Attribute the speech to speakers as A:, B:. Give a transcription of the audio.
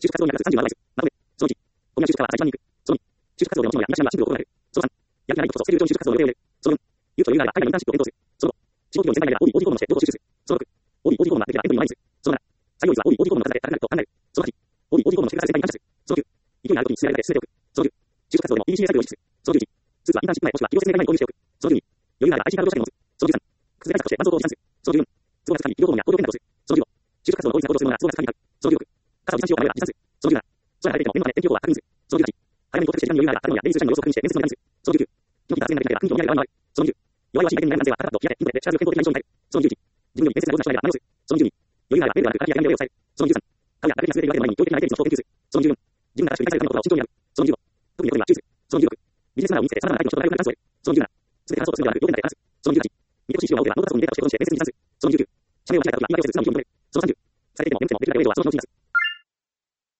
A: 就職活動に役立つ30万ワイズ。まとめ。その1、コミュ就職は在地マンニング。その2、就職活動のもちろんや東山は進路を行う。その3、やる気ないこととセルフ上に就職活動の予定を入れる。その4、有というなら海外のインターンシップを検討する。その5、地方企業に潜在ながら OB、OT 訪問をして情報収集する。その6、OB、OT 訪問はできれば M に毎日。その7、採用率は OB、OT 訪問の数で高くなると考える。その8、OB、OT 訪問の結果が正解に感謝する。その9、勢いのあることに進められたで進めておく。その10、就職活動の EBCA 作業を実施する。その11、スーツはインターンシップ前もしくは企業説明会前に購入しておく。その12、余裕があれば IT カード社員を持つ。その13、薬対策として絆創膏を持参する。その14、都合がつかみ企業訪問や行動検討をする。その15、就職活動の大きな行動をするものが都合がつかみになる。その16、傘を持参しようか迷うが持参する。その17、空が出ての念のため天気予報は確認する。その18、早めに到着して時間に余裕があれば建物やデイリー社員の様子を確認して面接のに関する。その19、基本的な発言ができれば近所を見られる側に回る。その20、弱々しい相手になる男性はパラッと開けインターネットで力強い健康的な印象に変える。その21、自分より面接が上手な人がいれば何をする。その22、余裕があればメールがあるからやめを抑える。その23、彼がアカデミアスレで言われる前に教育的な相手率の研究する。その24、自分が正しく理解されるかの言葉を慎重にやる。その25、特に欲には注意する。その26、ビジネスマナーを見せてさらなる相手の人と外国な感想を得る。その27、すべて話そうとするのではなく要点だけ話す。その28、見落とし資料が多ければノートパソコンにデータとして保存して面接に話す。その29、社名を間違えたときは言い訳をする素直に認め